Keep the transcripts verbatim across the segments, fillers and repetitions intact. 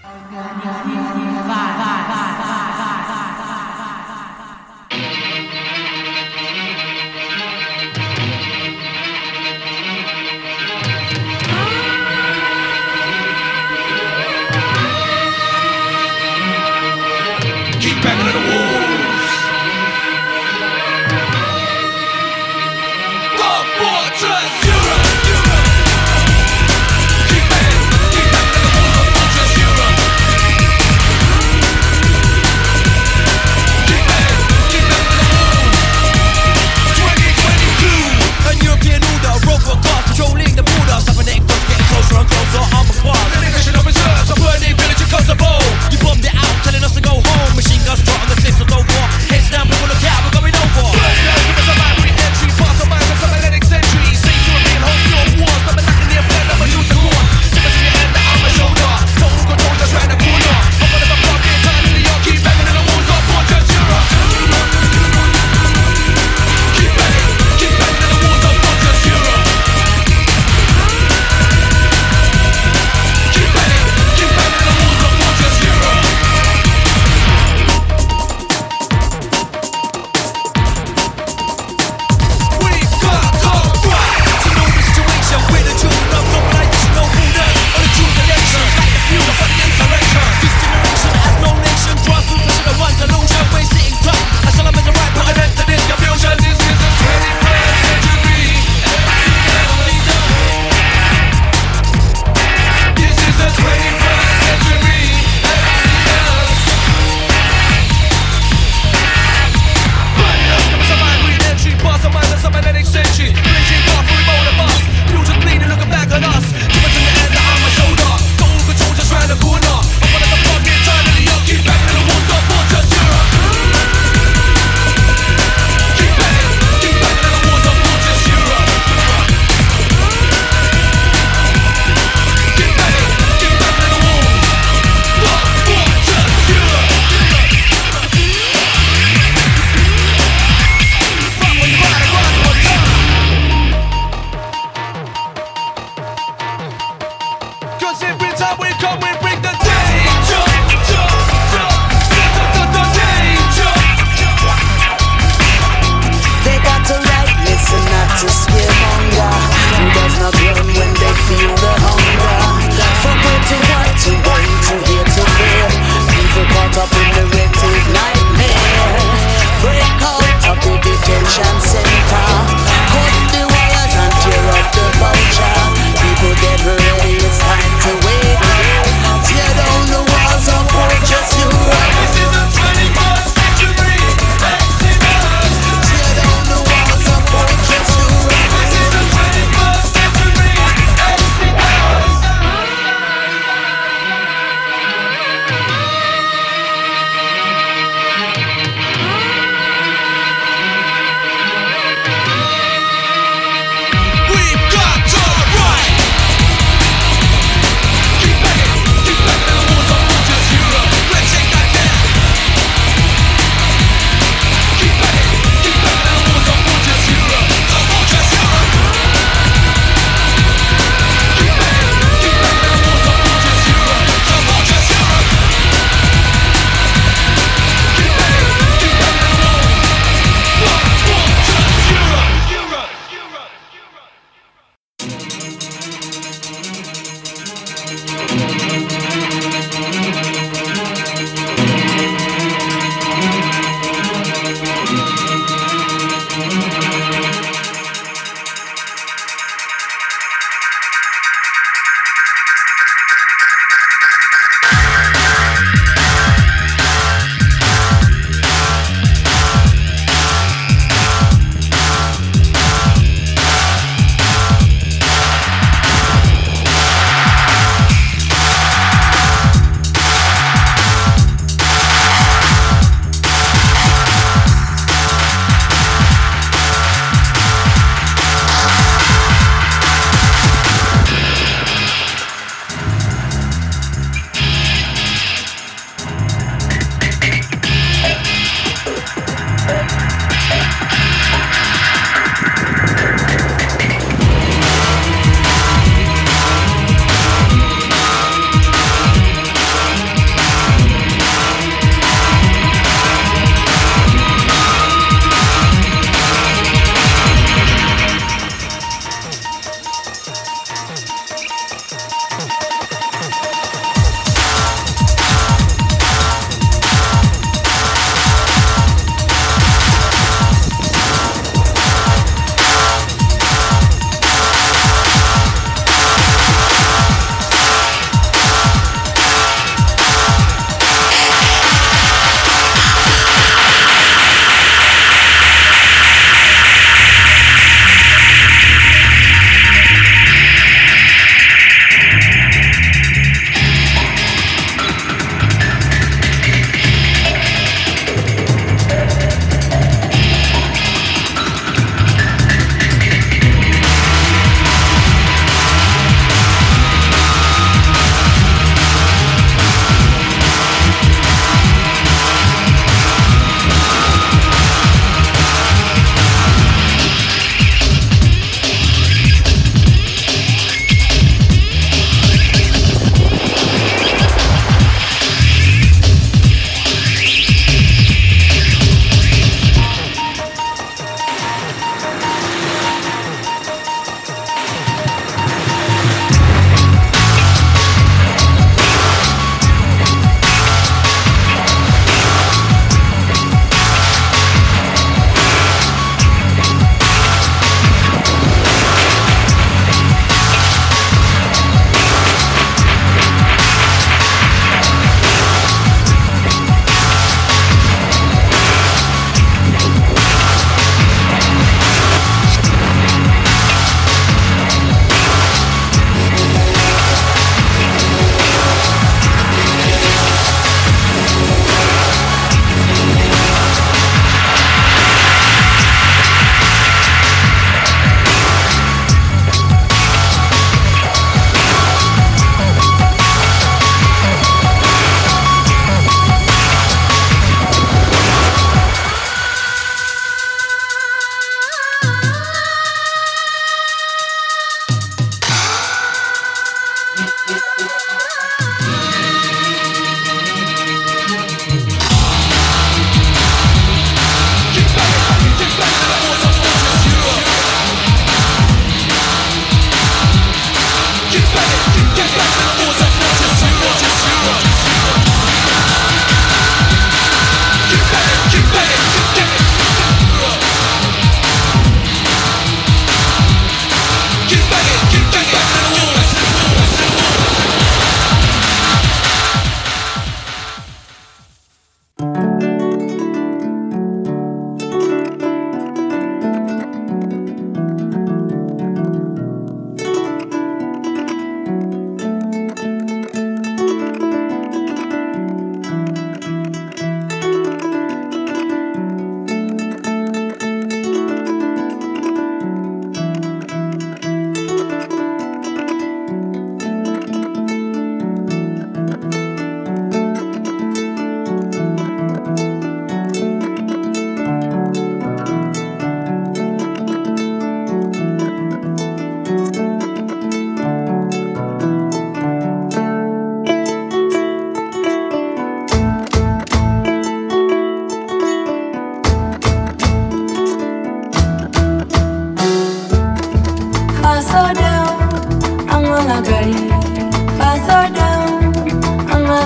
Keep banging on the walls. God Fortress Europe. Keep banging, keep banging on the walls of Fortress Europe.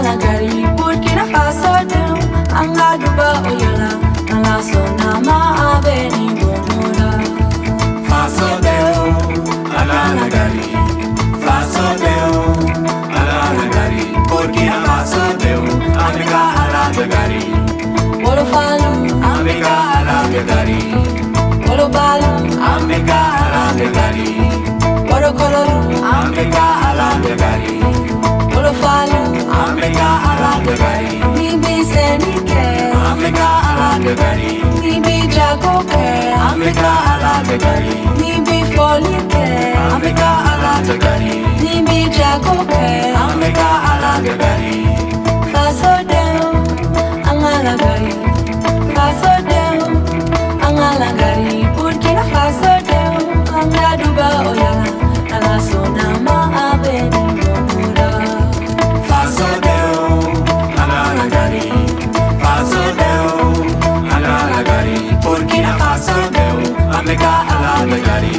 Angalagari, Burkina Faso deu, Angaduba Oyala, Nalaso Nama Abeni Bonora. Faso deu, Angalagari, Faso deu, Angalagari, Burkina Faso deu, Amiga Alagari, Bolo Falu, Amiga Alagari, Bolo Balu, Amiga Alagari, Bolo Koloru, Amiga Alagari, Bolo Falu, Amiga Alagari, Nibi Senike, Amiga Alagari, Nibi Jagoke, Amiga Alagari, Nibi Folike, Amiga Alagari, Nibi Jagoke, Amiga Alagari, Faso deu, Angalagari, Faso deu, Angalagari, Burkina Faso deu, Angaduba Oyala, Nalaso Nama Abeni Bonora. Faso deu, Alagari, Faso deu, Alagari, Burkina Faso deu, Amiga Alagari.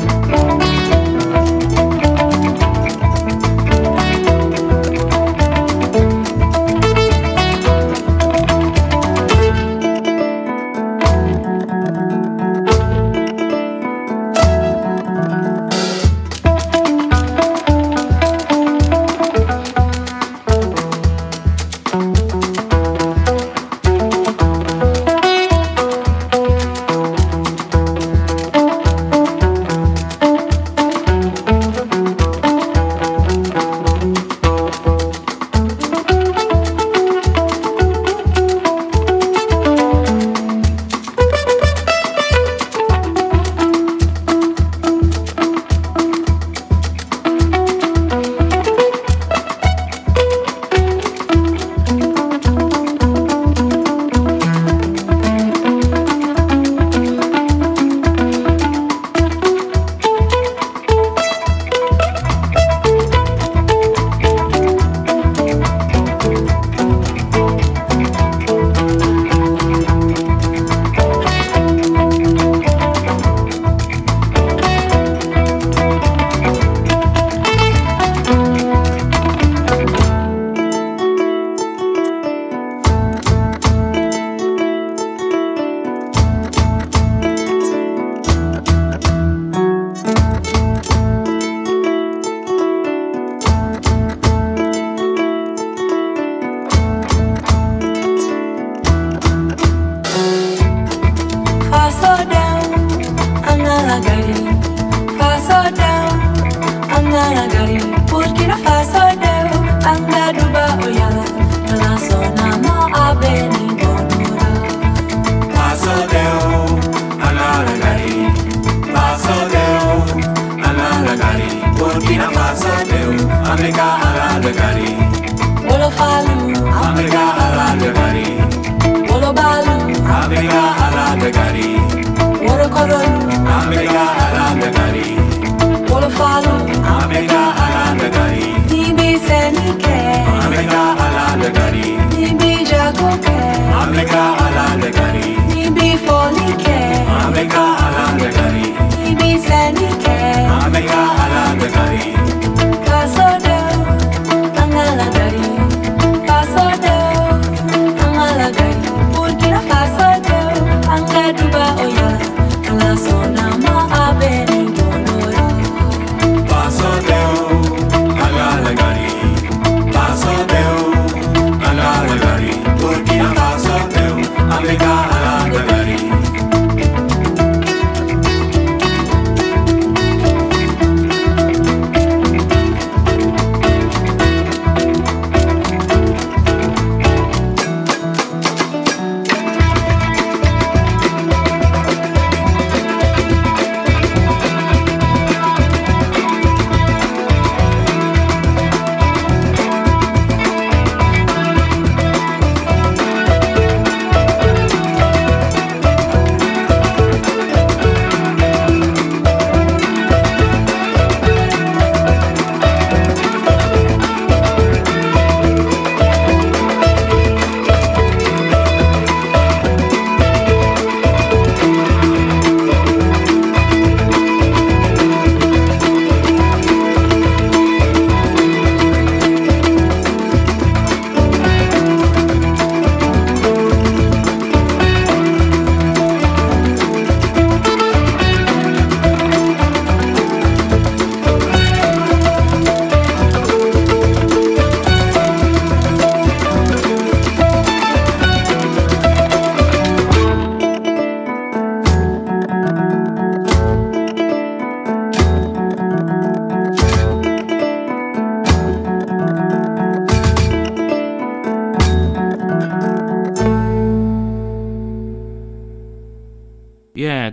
Burkina Faso deu, Angaduba Oyala, Nalaso Nama Abeni Bonora. Faso deu, Alagari, Faso deu, Alagari, Burkina Faso deu, Amiga Alagari, Bolo Falu, Amiga Alagari, Bolo Balu, Amiga Alagari, Bolo Koloru, Amiga Alagari, Bolo Falu, Amiga Alagari, Nibi Senike, Amiga Alagari, Nibi Jagoke, Amiga Alagari, Nibi Folike, Amiga Alagari, Nibi Senike, Amiga Alagari. Faso deu, Angalagari, Faso deu, Angalagari, Burkina Faso deu, Angaduba Oyala, Nalaso Nama Abeni Bonora. Faso deu, Alagari, Faso deu, Alagari, Burkina Faso deu, Amiga Alagari.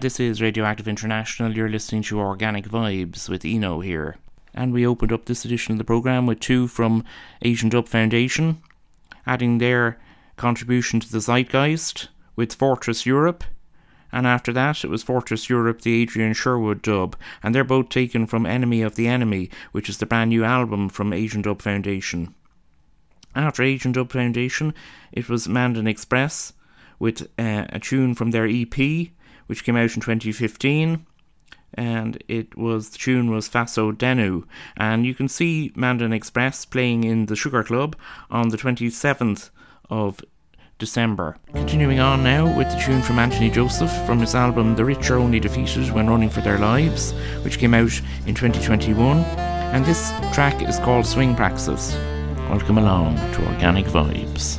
this is Radioactive International. You're listening to Organic Vibes with Eno here. And we opened up this edition of the programme with two from Asian Dub Foundation, adding their contribution to the zeitgeist with Fortress Europe. And after that, it was Fortress Europe, the Adrian Sherwood dub. And they're both taken from Enemy of the Enemy, which is the brand new album from Asian Dub Foundation. After Asian Dub Foundation, it was Mandan Express with uh, a tune from their E P, which came out in twenty fifteen. And it was the tune was Faso Denu. And you can see Mandan Express playing in the Sugar Club on the twenty-seventh of December. Continuing on now with the tune from Anthony Joseph from his album The Rich Are Only Defeated When Running for Their Lives, which came out in twenty twenty-one, and this track is called Swing Praxis. Welcome along to Organic Vibes.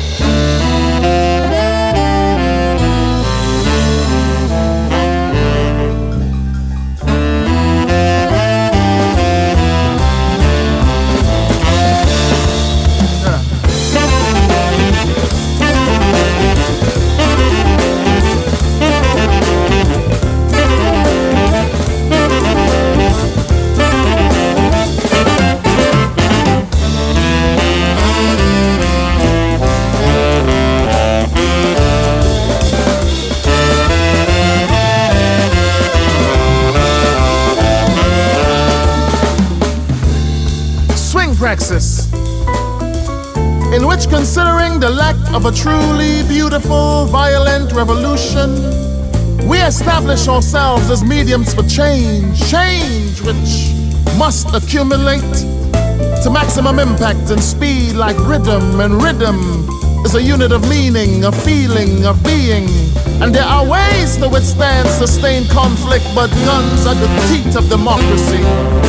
Praxis, in which, considering the lack of a truly beautiful, violent revolution, we establish ourselves as mediums for change, change which must accumulate to maximum impact and speed like rhythm, and rhythm is a unit of meaning, a feeling, of being. And there are ways to withstand sustained conflict, but guns are the teeth of democracy.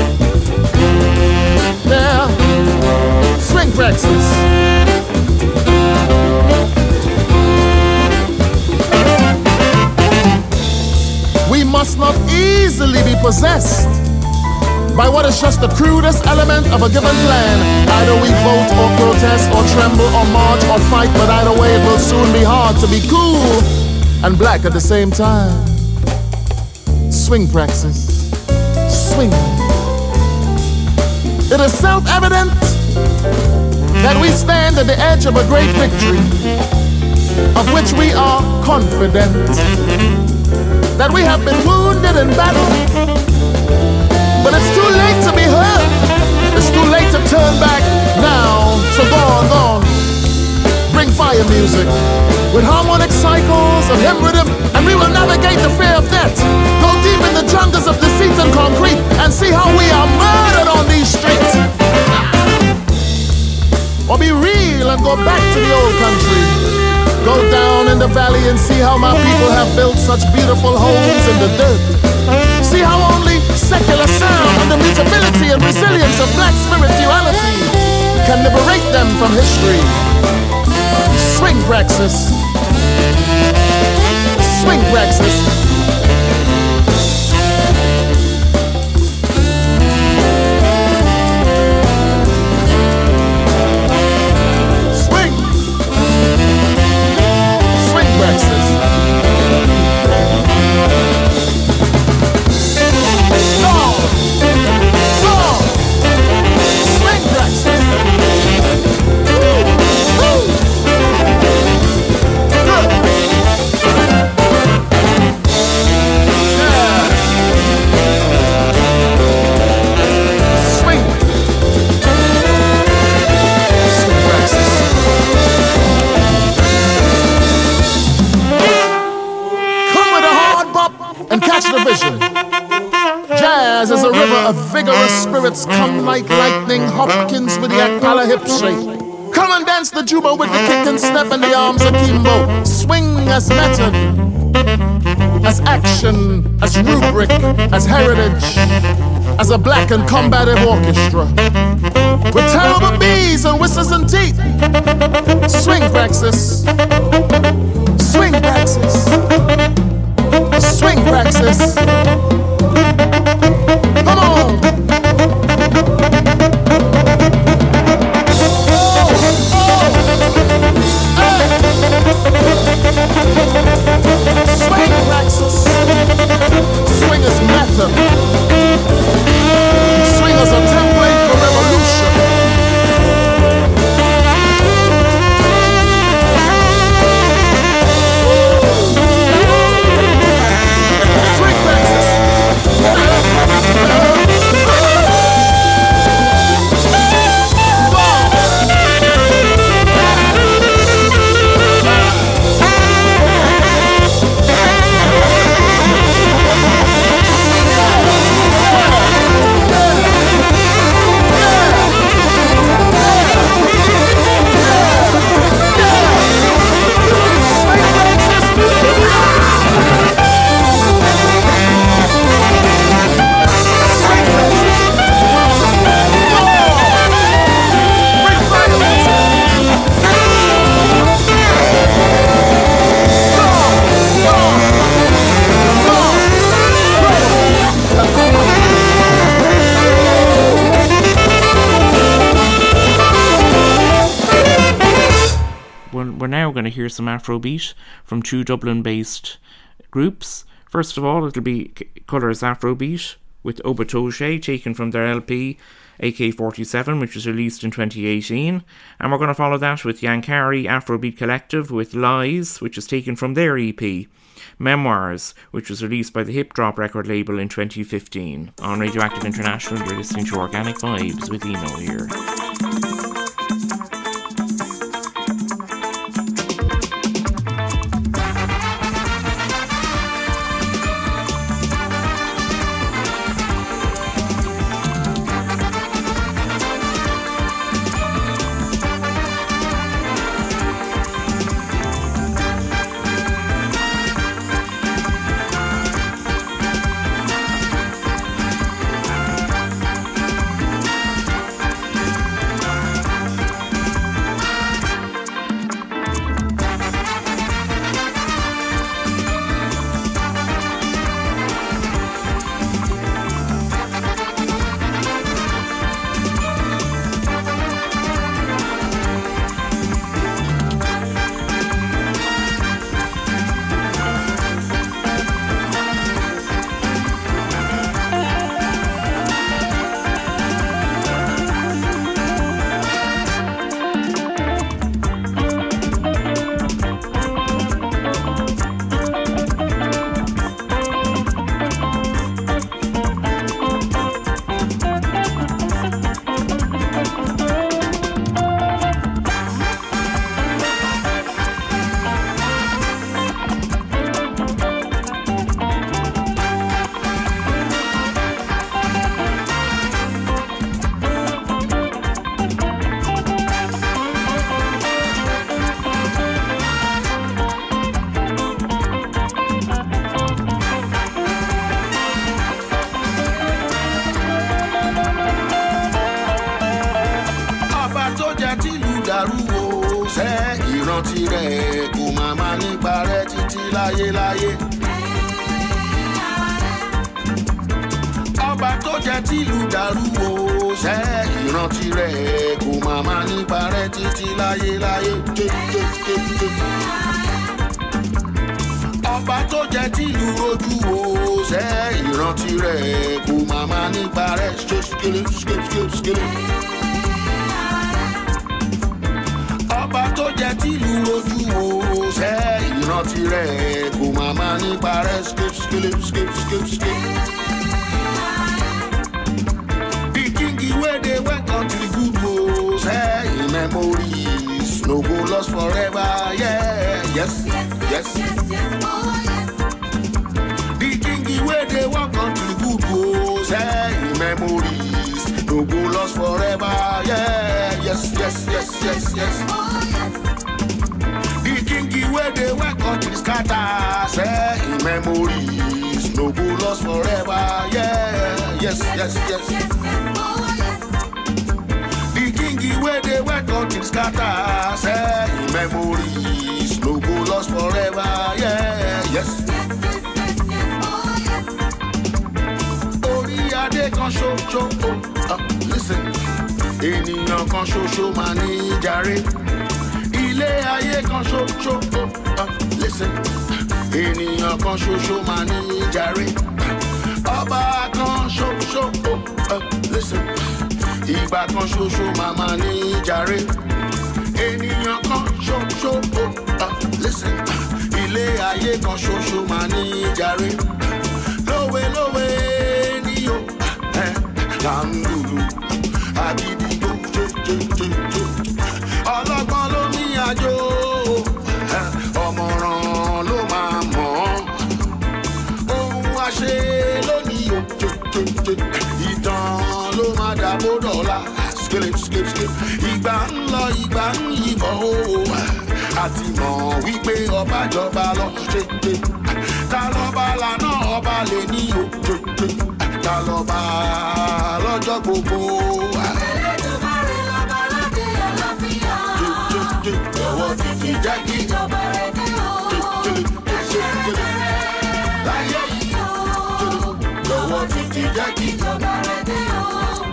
Yeah, swing praxis. We must not easily be possessed by what is just the crudest element of a given plan. Either we vote or protest or tremble or march or fight, but either way it will soon be hard to be cool and black at the same time. Swing praxis. Swing. It is self-evident that we stand at the edge of a great victory, of which we are confident, that we have been wounded in battle, but it's too late to be hurt, it's too late to turn back now. So go on, go on, bring fire music with harmonic cycles of hymn rhythm, and we will navigate the fear of death, go deep in the jungles of deceit and concrete, and see how we are murdered on these streets. Or be real and go back to the old country, go down in the valley and see how my people have built such beautiful homes in the dirt. See how only secular sound and the mutability and resilience of black spirituality can liberate them from history. Swing praxis. Swing praxis. Swing. Swing praxis. Go. Go. Swing praxis. Woo. Woo. And catch the vision. Jazz is a river of vigorous spirits. Come like lightning, Hopkins with the Akpala hip shake. Come and dance the juba with the kick and step and the arms akimbo. Swing as method, as action, as rubric, as heritage, as a black and combative orchestra. With terrible bees and whistles and teeth. Swing praxis. Swing praxis. Swing praxis. Come on. Oh, oh, hey. Swing praxis. we're, we're now going to hear some Afrobeat from two Dublin-based groups. First of all, it'll be Colours Afrobeat with Obatoche, taken from their L P A K forty-seven, which was released in twenty eighteen. And we're going to follow that with Yankari Afrobeat Collective with Lies, which is taken from their E P Memoirs, which was released by the Hip Drop record label in twenty fifteen. On Radioactive International, you're listening to Organic Vibes with Eno here.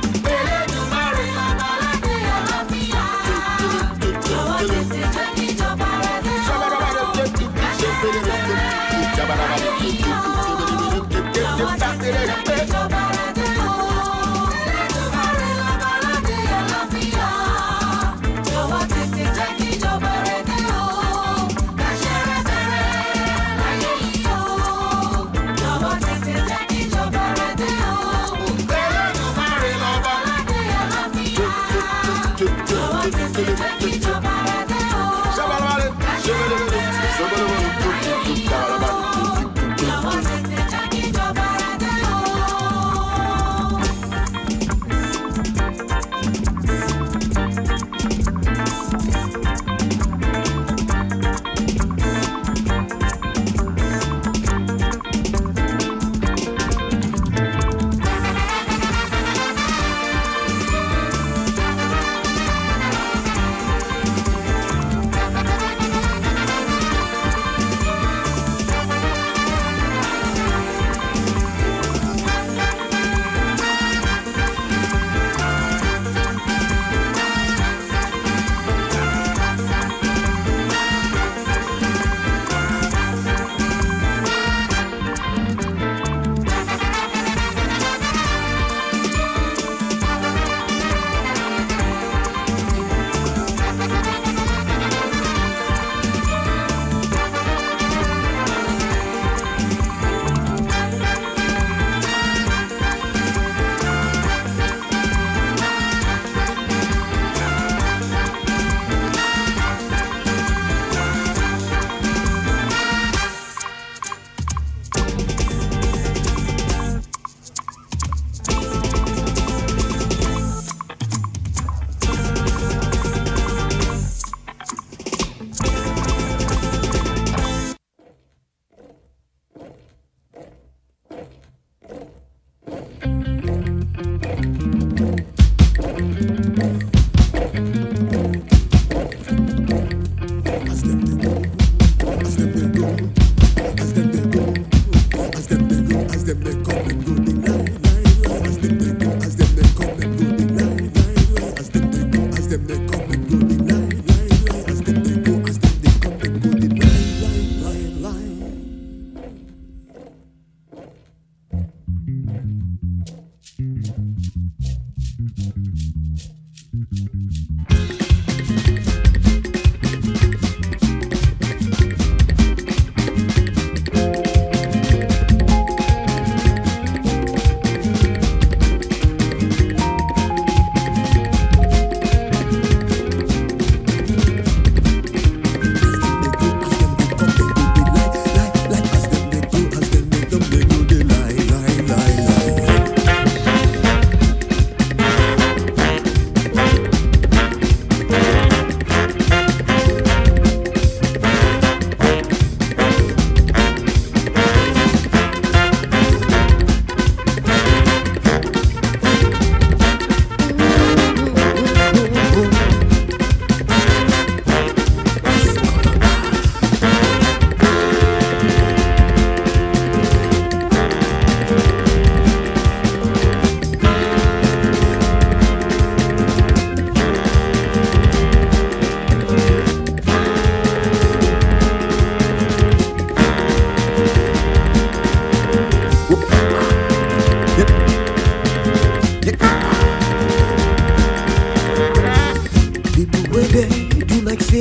Jackie,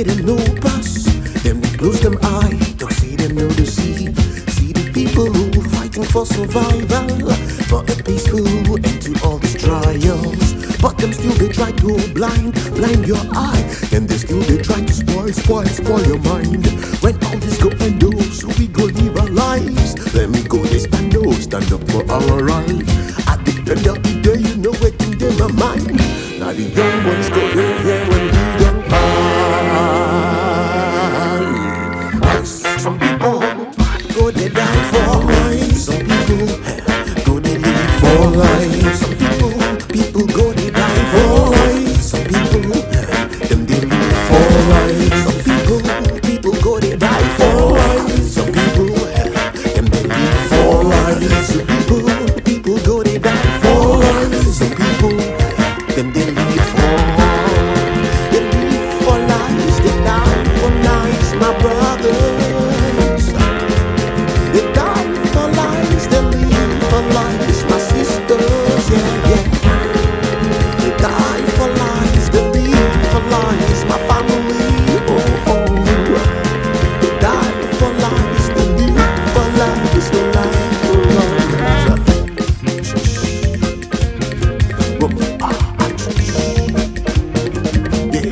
them no pass. Them we close them eye, don't see them no to see. See the people who fighting for survival, for a peaceful end to all these trials. But them still they try to blind, blind your eye. And they still they try to spoil, spoil, spoil your mind. When all this go and do, so we go live our lives. Let me go, they stand up, stand up for our right. At the end of the day, you know what in them my mind. Now the young ones go there, yeah, when we don't hide. Some people go they die for life. Some people go they live for life. Some people, people go they die for life. Some people, them they live for life. Some people, people go they die for life. Some people, them they live for life. Some people, people go they die for life. Some people, them they live for. They live for lives. They die for lives, my brothers. They die for lives. They live for lives, my sisters. Yeah, yeah. They die for lives. They live for lives, my family. Oh, oh. They die for lives. They live for lives. They live for lives. Whoa, ah, ah, yeah,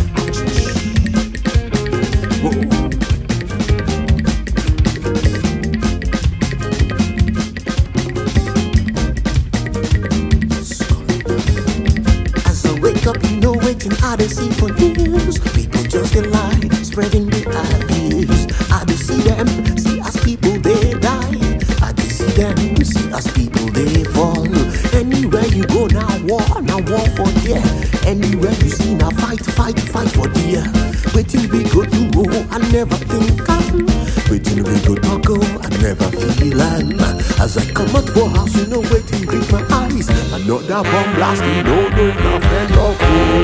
whoa. As I wake up, you know waiting, I dey see for news. People just dey lie, spreading the ideas. I dey see them, see as people they die. I dey see them, see as people they fall. Anywhere you go now war, now war for dear. Anywhere you see now fight, fight, fight for dear. Waiting we go do, I never think I'm. Waiting we go talk, oh, I never feel I'm. As I come out for house, you know waiting greet my eyes. Another bomb blast, you know no nothing love.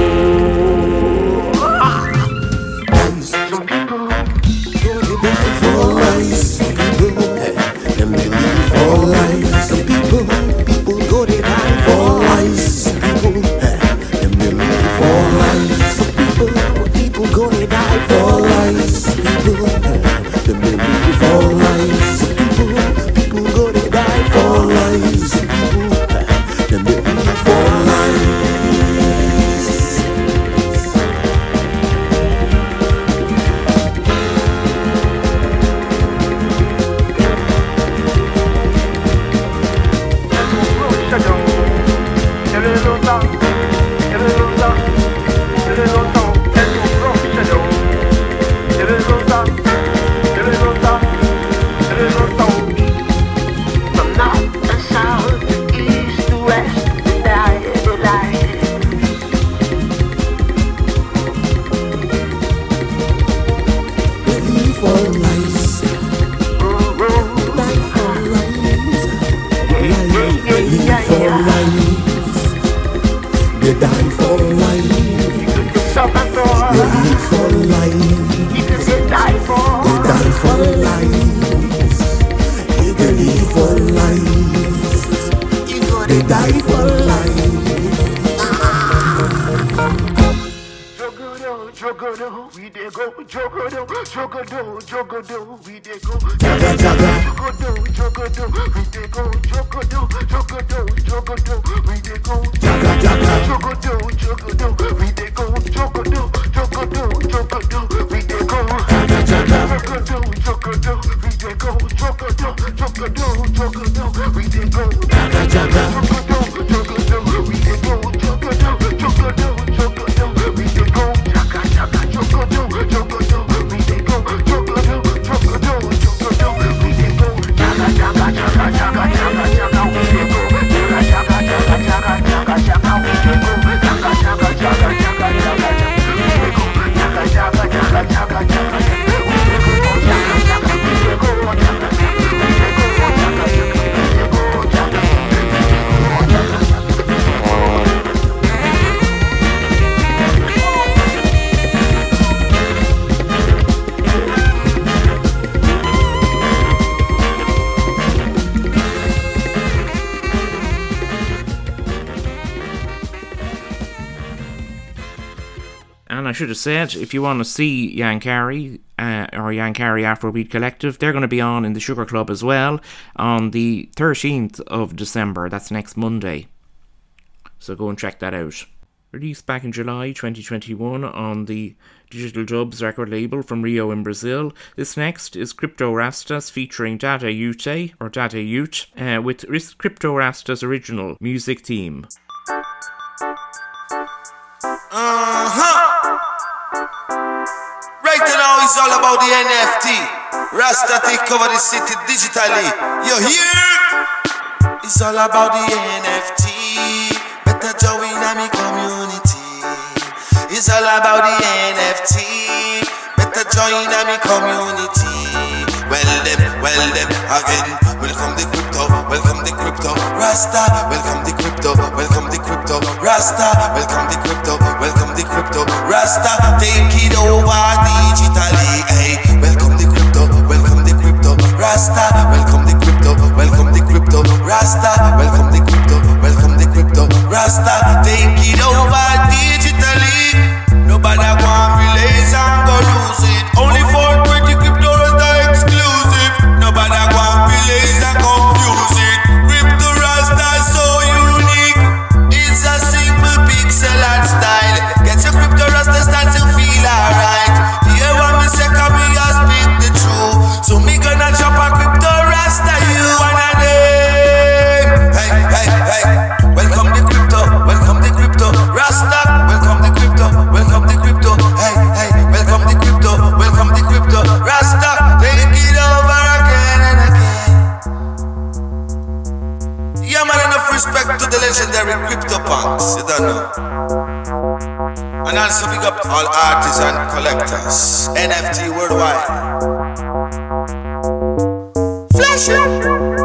Eyes, some people go to die for lies. Some people, them they live for lies. Some people, people go to die for lies. Some people, them they live for lies. Some people, people go to die for lies. Some people, them they live for lies. Some people, people go to die for lies. Some people, them they live for lies. From north and south, east to west, they die, they lie. They live for lies. Die for lies. They live for lies. They die for lies. They live for lies. They die for lies. They live for lies. They die for lies. Jogodo, we dey go. Jogodo, jogodo, jogodo, we dey go. Jaga jaga. Jogodo, jogodo, we dey go. Jogodo, jogodo, jogodo, we dey go. Jaga jaga. Jogodo, jogodo, we dey go. Jogodo, jogodo, jogodo, we dey go. Jaga jaga. Jogodo, jogodo, we dey go. Jogodo, jogodo, jogodo, we dey go. Jaga jaga. Jogodo, jogodo, we dey go. Jogodo, jogodo, jogodo, we dey go. Jaga jaga. Jogodo, jogodo, we dey go. Jogodo, jogodo, jogodo, we dey go. Jaga jaga jaga jaga jaga jaga, we dey go. Jaga jaga jaga jaga jaga jaga, we dey go. Jaga jaga jaga jaga jaga jaga, we dey go. Jaga jaga jaga jaga jaga jaga, we dey go. Jaga jaga, we dey go. Jaga jaga, we dey go. Jaga jaga, we dey go. Jaga jaga, we dey go. should have said, if you want to see Yankari uh, or Yankari Afrobeat Collective, they're going to be on in the Sugar Club as well on the thirteenth of December. That's next Monday. So go and check that out. Released back in July twenty twenty-one on the Digital Dubs record label from Rio in Brazil. This next is Crypto Rastas featuring Dada Ute, or Dada Ute, uh, with Crypto Rastas' original music theme. Uh-huh. Right now it's all about the N F T. Rasta take over the city digitally. You hear? It's all about the N F T. Better join my community. It's all about the N F T. Better join my community. Well them, well them again. Welcome the crypto, welcome the crypto Rasta. Welcome the crypto, welcome the crypto Rasta. Welcome the crypto, welcome the crypto Rasta. Take it over digitally. Hey, welcome the crypto, welcome the crypto Rasta. Welcome the crypto, welcome the crypto Rasta. Welcome the crypto, welcome the crypto Rasta. Take it over digitally. Nobody want relays and go lose it. Only for twenty crypto Rasta exclusive. Nobody want relays and confuse it. Crypto Rasta is so unique. It's a simple pixel art style. Get your crypto Rasta style to feel alright. Hear what me say, cause me a speak the truth. So me gonna chop a crypto Rasta you wanna name. Hey, hey, hey. Welcome the crypto, welcome the crypto Rasta. Welcome the crypto, welcome the crypto. Hey, hey, welcome the crypto, welcome the crypto Rasta. Take it over again and again. Yeah man, enough respect to the legendary crypto punks, you don't know. And also big up all artists and collectors. N F T worldwide. Flash it.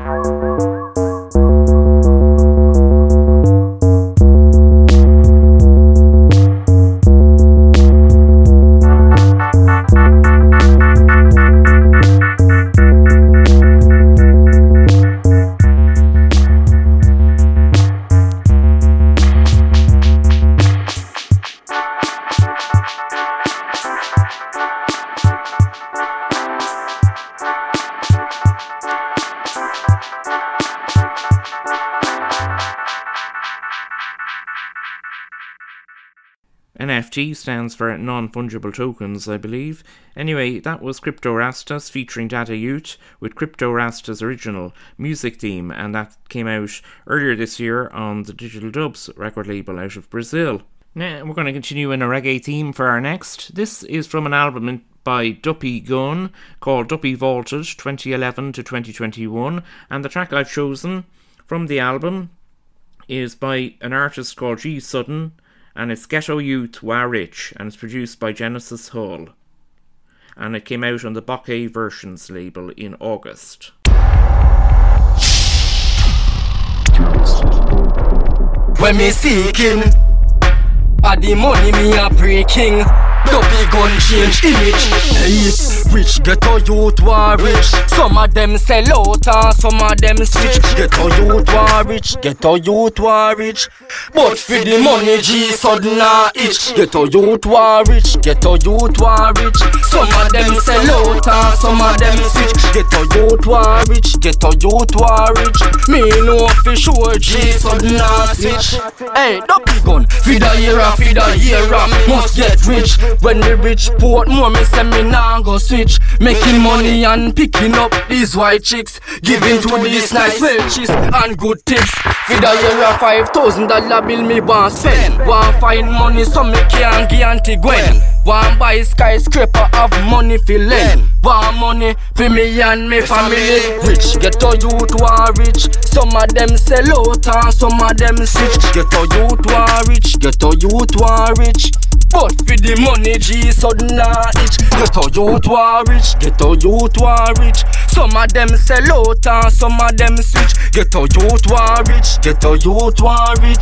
N F T stands for non-fungible tokens, I believe. Anyway, that was Crypto Rastas featuring Dada Ute with Crypto Rastas' original music theme, and that came out earlier this year on the Digital Dubs record label out of Brazil. Now, we're going to continue in a reggae theme for our next. This is from an album by Duppy Gunn called Duppy Vaulted twenty eleven to twenty twenty-one, and the track I've chosen from the album is by an artist called G Sudden, and it's Ghetto Youth Wa Rich, and it's produced by Genesis Hall. And it came out on the Bokeh Versions label in August. When me seeking, a the money me a breaking. Duppy Gun change image. Hey, rich ghetto youth war rich. Some of them sell out and some of them switch. Ghetto youth war rich, ghetto youth war rich. But for the money G sudden a itch. Ghetto youth war rich, ghetto youth war rich. Some of them sell out and some of them switch. Ghetto youth war rich, ghetto youth war rich. Me know for sure G sudden a switch. Hey, Duppy Gun, feed a year a feed a year a must get rich. When the rich port more, me say me nah go switch. Making money and picking up these white chicks, giving to these nice welches and good tips. Feed a year a five thousand dollar bill me want spend. Want find money so me can give Auntie Gwen. Want buy skyscraper, have money fi lend. Want money for me and me family. Rich ghetto youth war rich. Some of them sell out and some of them switch. Ghetto youth war rich, ghetto youth war rich. But for the money G sudden a itch. Ghetto youth war rich, ghetto youth war rich. Some of them sell out and some of them switch. Ghetto youth war rich, ghetto youth war rich.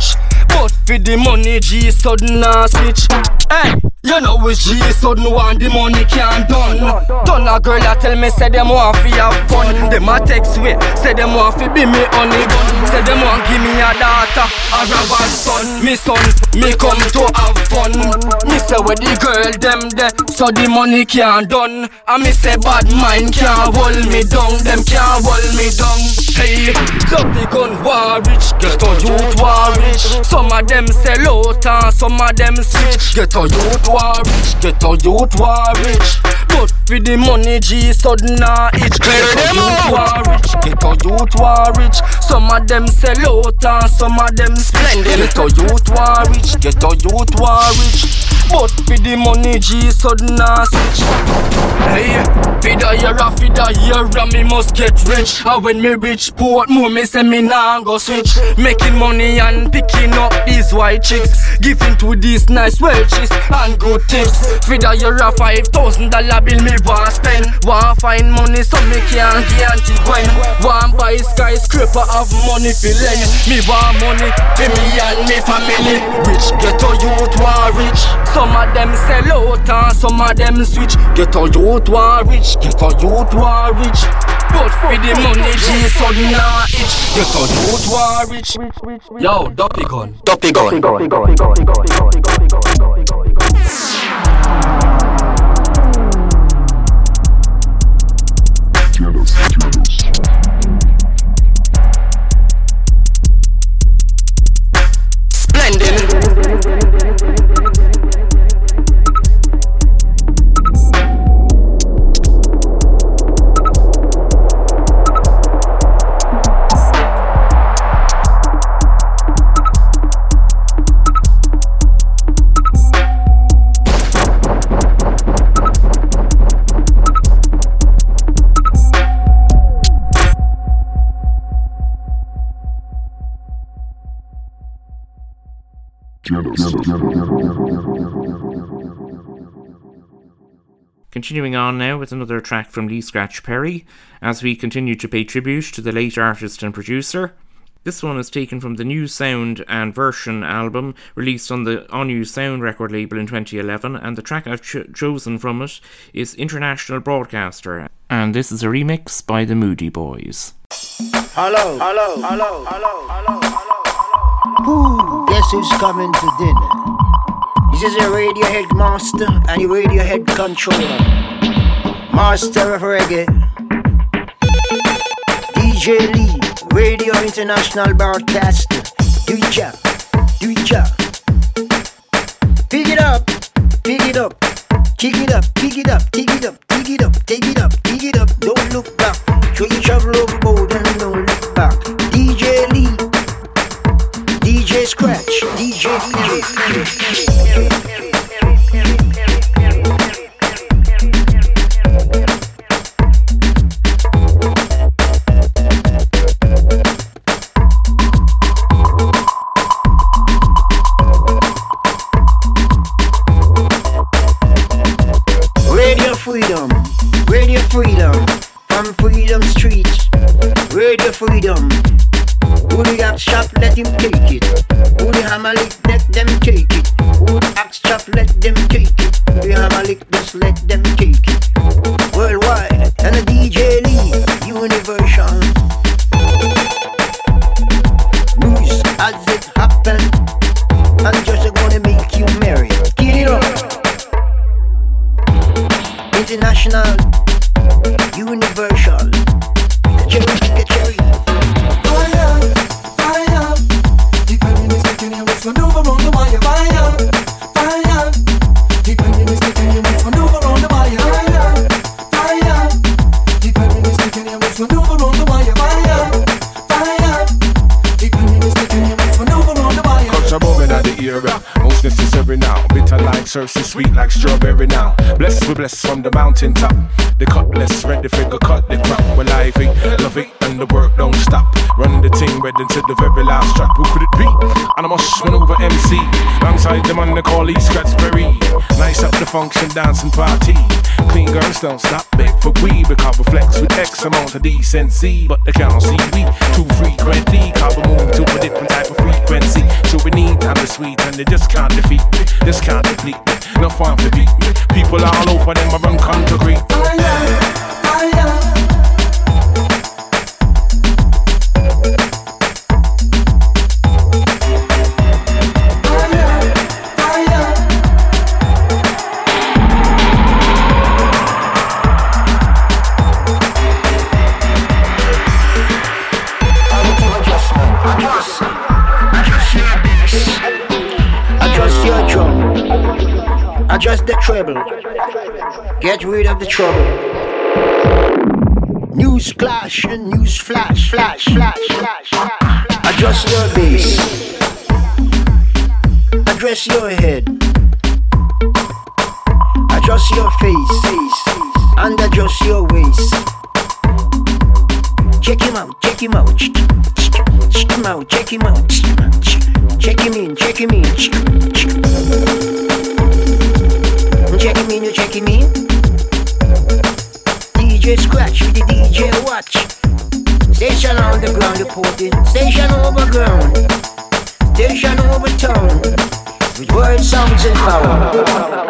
But for the money, G sudden a switch. Hey, you know it's G sudden want the money can't done. Done a girl a tell me say them want fi have fun. Them a text way, say them want fi be me honey bun. Say them want give me a daughter, a rabbi son. Me son, me come to have fun. Me say where the girl them there, so the money can't done. And me say bad mind can't hold me down. Them can't hold me down. Hey, dirty gun war rich, get a youth war rich. Some of them sell out and some of them switch. Get a youth war rich, get a youth war rich. But for the money, G sudden a itch. Get a youth war rich, get a youth war rich. Some of them sell out and some of them splendid. Get a youth war rich, get a youth war rich. But for the money, G sudden a switch. Hey, feed a year, a feed a year, and me must get rich. And when me reach port, more me say me nah go switch. Making money and picking up these white chicks, giving to these nice welches and good tips. Feed a year, a five thousand dollar bill me want spend. Want find money so me can't guarantee when. Want buy skyscraper, have money for lend. Me want money for me and me family. Rich get a youth war rich. Some of them sell out and some of them switch. Get a youth war rich, get a youth war rich. But for the money, G sudden a itch. Get a youth war rich. Yo, Duppy gun, Duppy gun. Continuing on now with another track from Lee Scratch Perry, as we continue to pay tribute to the late artist and producer. This one is taken from the New Sound and Version album, released on the On You Sound record label in twenty eleven, and the track I've ch- chosen from it is International Broadcaster, and this is a remix by the Moody Boys. Hello, hello, hello, hello, hello, hello. Ooh, guess who's coming to dinner? This is a Radiohead master and a Radiohead controller. Master of reggae. D J Lee, Radio International Broadcaster. Do it ya, do it ya. Pick it up, pick it up. Kick it up, pick it up, pick it up, pick it up, take it up, pick it up. Don't look back. Show you travel overboard and don't look back. D J Lee, D J Scratch, D J, D J, D J. Radio Freedom, Radio Freedom, from Freedom Streets, Radio Freedom. Who the axe chop, let him take it. Who the hammer lick, let them take it. Who the axe chop, let them take it. Who the hammer lick, just let them take it. Worldwide, and the D J Lee, Universal. News as it happen, and just gonna make you merry. Get it up. International, Universal. Cherry, get cherry. Maneuver on the wire, fire, fire. The pending is taking you with maneuver on the wire, fire, fire. The pending is taking you with maneuver on the wire, fire, fire. The pending is taking you with maneuver on the wire. Culture moving at the era, most necessary now. Bitter like surfing, sweet like strawberry now. Blessed we bless from the mountain top. The cutlass ready figure cut the crop. Well I think, love it, and the work don't stop. Run the team ready to the very last track. Who could it be? And I must maneuver M C. Alongside them on the call, Lee Scratch Perry. Nice up the function, dancing party. Clean girls don't stop, beg for we because we flex with X amount of decency. But they can't see we too frequently, cause we move to a different type of frequency. So we need and the sweet and they just can't defeat me, just can't deplete me, no fun to beat me. People all over them around come to greet me. Adjust the treble. Get rid of the trouble. News clash and news flash, flash, flash, flash, flash. Adjust your bass. Address your head. Adjust your face. And adjust your waist. Check him out, check him out. Check him out, check him out. Check him in, check him in. Check him in, you check him in. D J Scratch with the D J Watch. Station on the ground reporting. Station overground. Station over town. With words, sounds and power.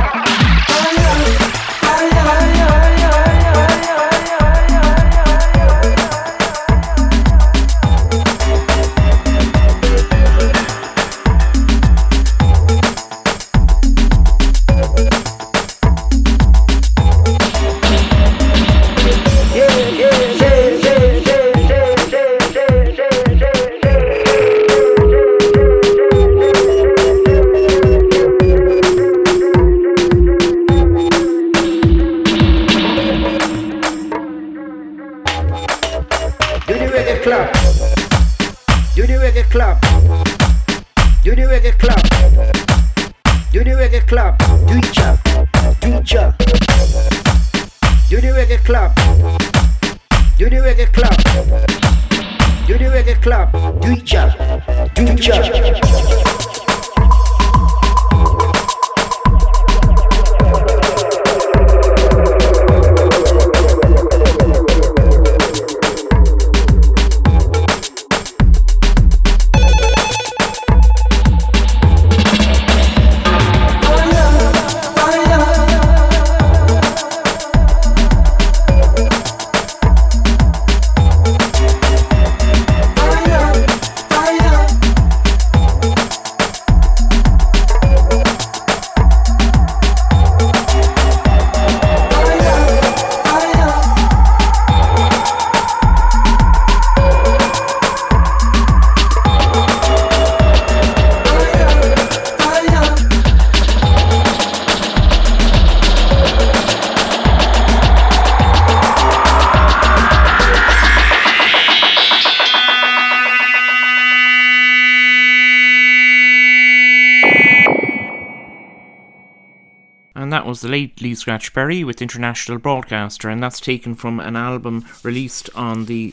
And that was the late Lee Scratch Perry with International Broadcaster, and that's taken from an album released on the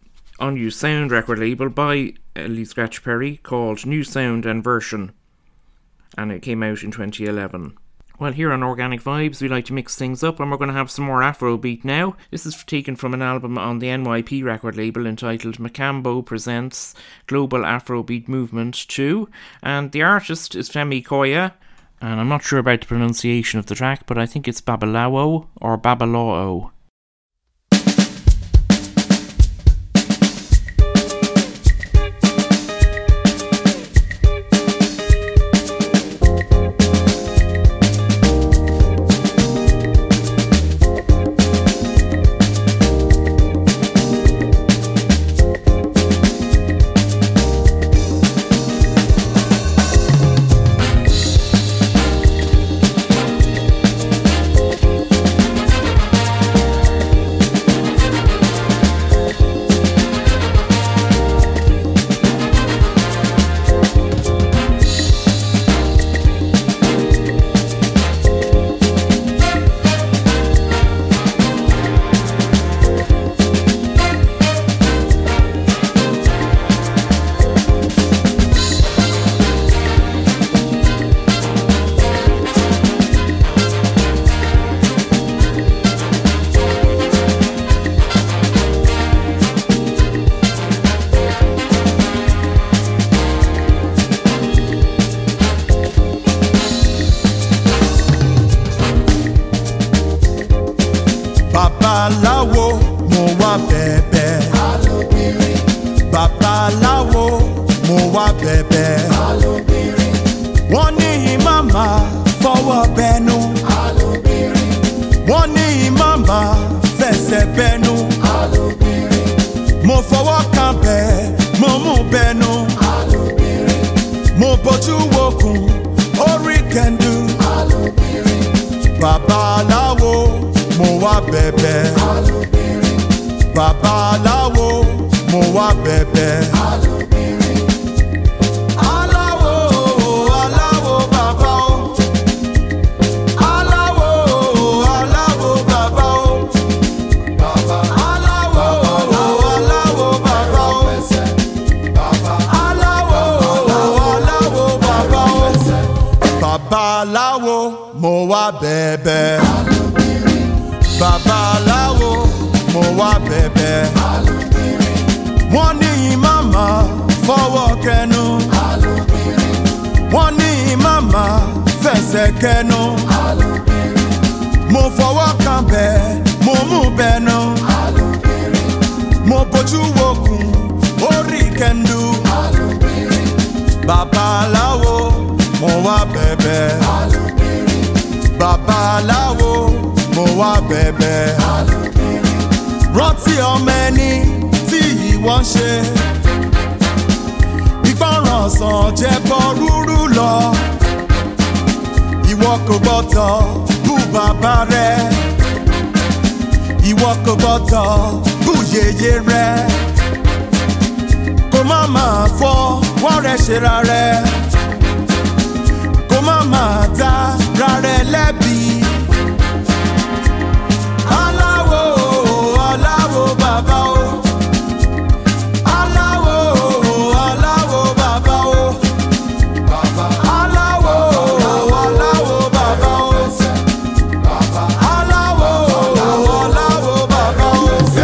On You Sound record label by uh, Lee Scratch Perry called New Sound and Version, and it came out in twenty eleven. Well, here on Organic Vibes, we like to mix things up, and we're going to have some more Afrobeat now. This is taken from an album on the N Y P record label entitled Macambo Presents Global Afrobeat Movement two, and the artist is Femi Koya, and I'm not sure about the pronunciation of the track, but I think it's Babalawo or Babalao. babaláwo mo wá bẹ̀bẹ̀. Babaláwo mo wá bẹ̀bẹ̀. Wọ́n ní màmá fọwọ́ bẹnu. Wọ́n ní màmá fẹsẹ̀ bẹnu. Mo fọwọ́ kan bẹ̀, mo mú bẹnu. Mo bójú wokùn orí kẹ̀ndú. Babaláwo mo wá bẹ̀bẹ̀. Babaláwo mo wá bẹ̀bẹ̀. Aláwo aláwo bàbá o. Aláwo aláwo bàbá o. Aláwo aláwo bàbá o. Aláwo aláwo bàbá o. Babaláwo mo wá bẹ̀bẹ̀. Babaláwo mo wá bẹ̀bẹ̀. Wọ́n ní màmá fọwọ́ kẹnu. Wọ́n ní màmá fẹsẹ̀ kẹnu. Mo fọwọ́ kan bẹ̀, mo mú bẹnu. Mo bójú wokùn orí kẹ̀ndú. Babaláwo mo wá bẹ̀bẹ̀. Babaláwo mo wá bẹ̀bẹ̀. Rántí ọmọ ẹni tí ìwọ ń ṣe. Ìgbọràn sàn jẹbọ rúrú lọ. Ìwọ kò gbọdọ̀ bú bàbá rẹ. Ìwọ kò gbọdọ̀ bú yèyé rẹ. Kò má máa fọ́ wọ́n rẹ̀ ṣera rẹ. Kò má máa dá ra rẹ lẹ́bi. Aláwo aláwo bàbá o. Aláwo aláwo bàbá o. Aláwo aláwo bàbá o. Aláwo aláwo bàbá o.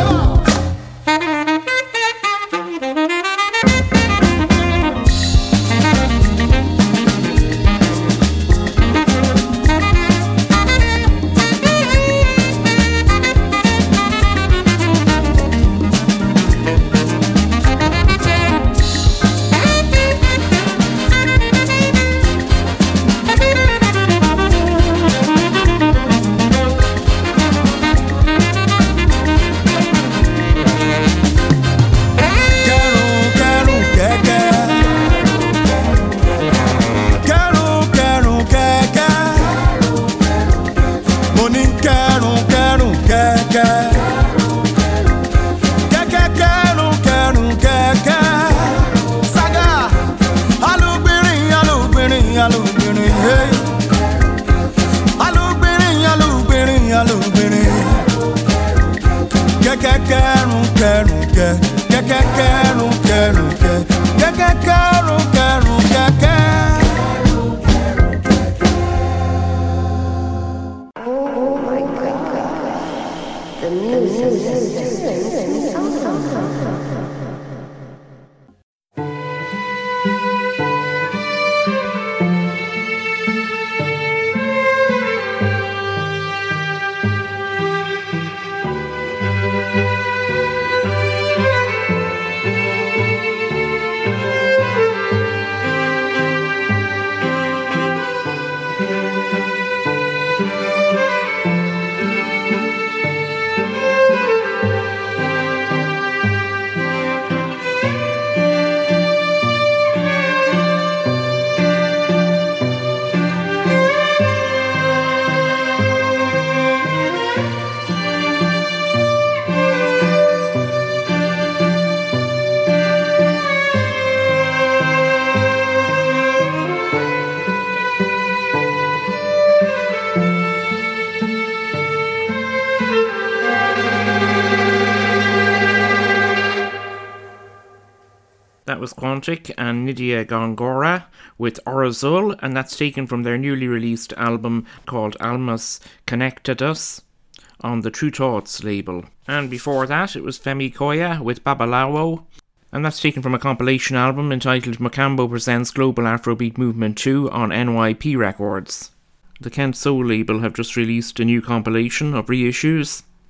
That was Quantic and Nydia Gongora with Orazul, and that's taken from their newly released album called Almas Connectadas on the True Thoughts label. And before that, it was Femi Koya with Babalawo, and that's taken from a compilation album entitled Macambo Presents Global Afrobeat Movement two on N Y P Records. The Kent Soul label have just released a new compilation of reissues,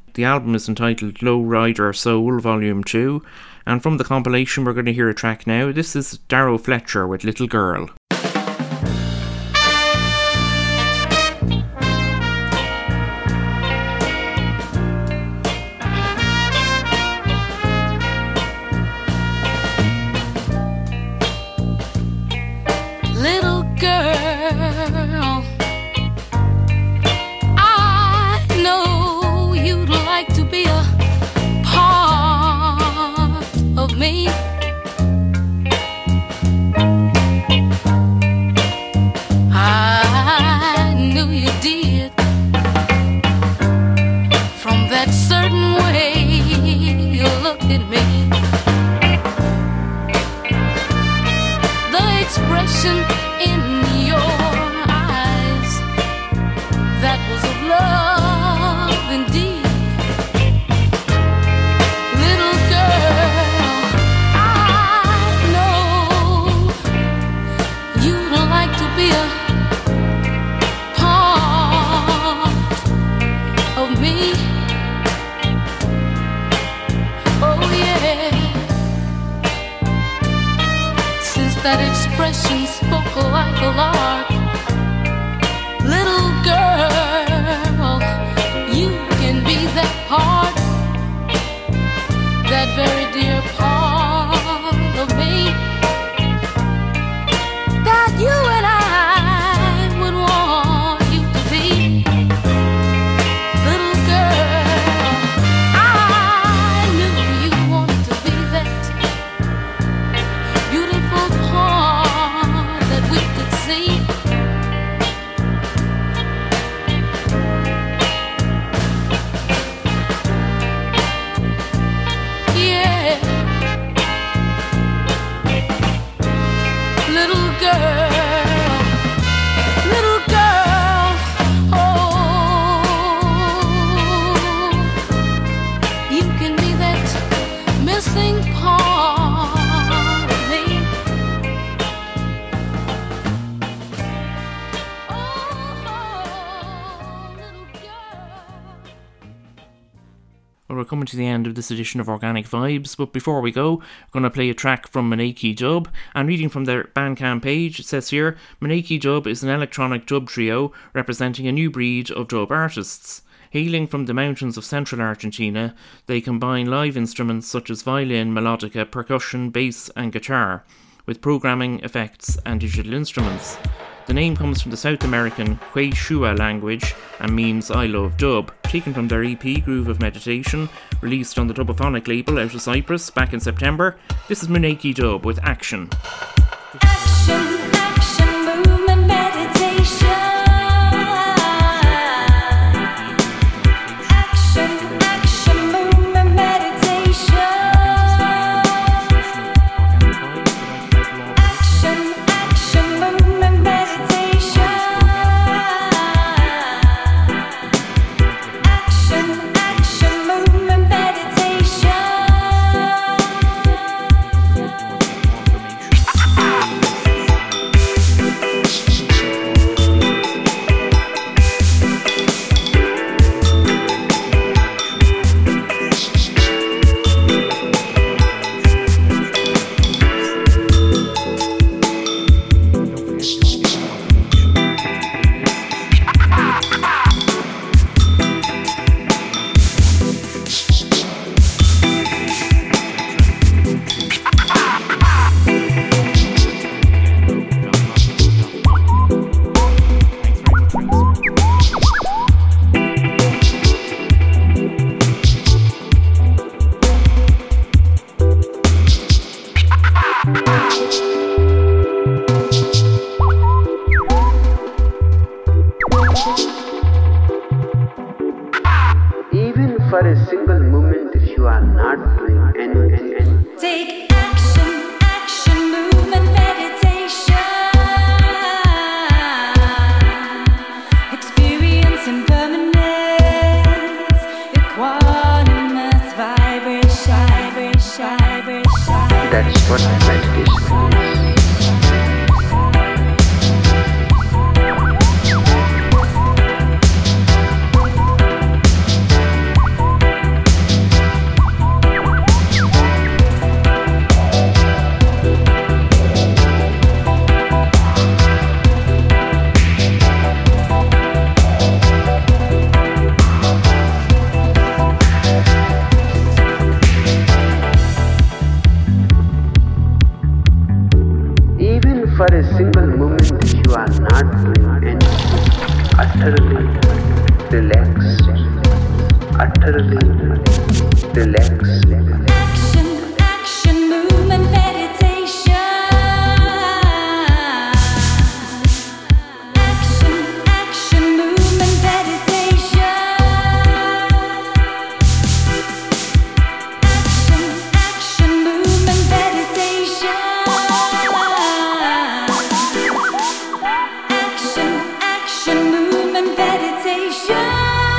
The album is entitled Low Rider Soul Volume two, and from the compilation we're going to hear a track now. This is Darrow Fletcher with Little Girl. Little girl, I know you'd like to be a part of me. I knew you did, from that certain way you looked at me. The expression in your eyes, that was of love indeed. Little girl, I know you don't like to be a part of me. Oh yeah. Since that expression spoke like a lark, little girl, you can be that part, that very dear part of me, that you and I would want you to be. Little girl, I knew you wanted to be that beautiful part that we could see. Yeah, little girl, little girl, oh, you can be that missing part of me. Well, we're coming to the end of this edition of Organic Vibes, but before we go, we're going to play a track from Manaki Dub, and reading from their Bandcamp page, it says here, Manaki Dub is an electronic dub trio representing a new breed of dub artists. Hailing from the mountains of central Argentina, they combine live instruments such as violin, melodica, percussion, bass and guitar, with programming, effects and digital instruments. The name comes from the South American Quechua language and means I love dub, taken from their E P Groove of Meditation, released on the Dubophonic label out of Cyprus back in September. This is Manaki Dub with Action. Action, action, movement, meditation. Action, action, movement, meditation. Action, action, movement, meditation. Action, action, movement, meditation. Even for a single moment, if you are not doing anything, Take action, action, movement, meditation. Experience impermanence, equanimous vibration, vibration, vibration. that's what meditation is. utterly relaxed. Action, action, movement, meditation. Action, action, movement, meditation. Action, action, movement, meditation. Action, action, movement, meditation.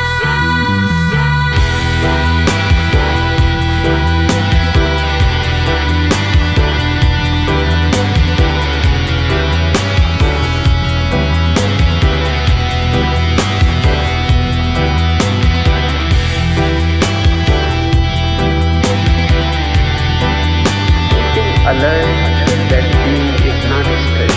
Alert that being is not spiritual.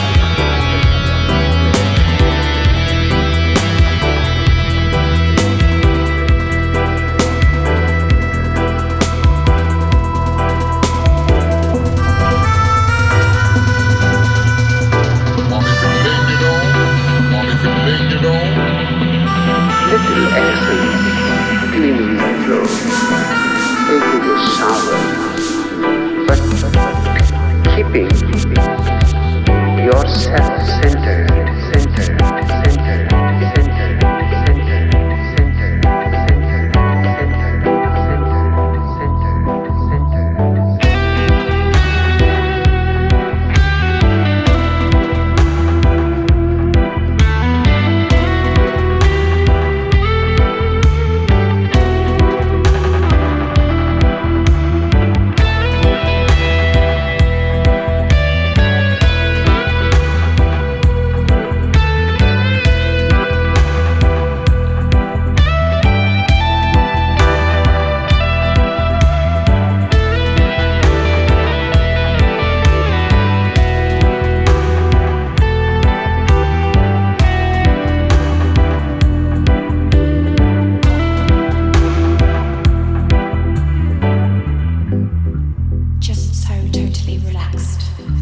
Little exhale, cleaning the floor, taking a shower, but keeping yourself centered, centered, centered, centered, centered, centered, centered, Just so totally relaxed.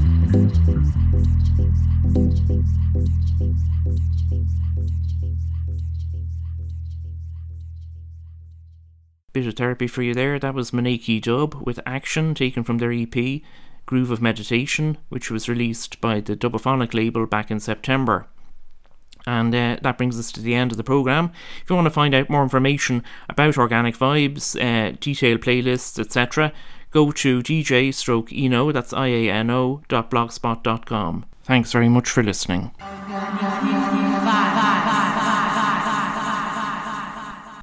Bit of therapy for you there. That was Maneki Dub with Action, taken from their E P Groove of Meditation, which was released by the Dubophonic label back in September. And uh, that brings us to the end of the programme. If you want to find out more information about Organic Vibes, uh, detailed playlists, et cetera, go to D J stroke Eno, that's I A N O, dot blogspot dot com. Thanks very much for listening.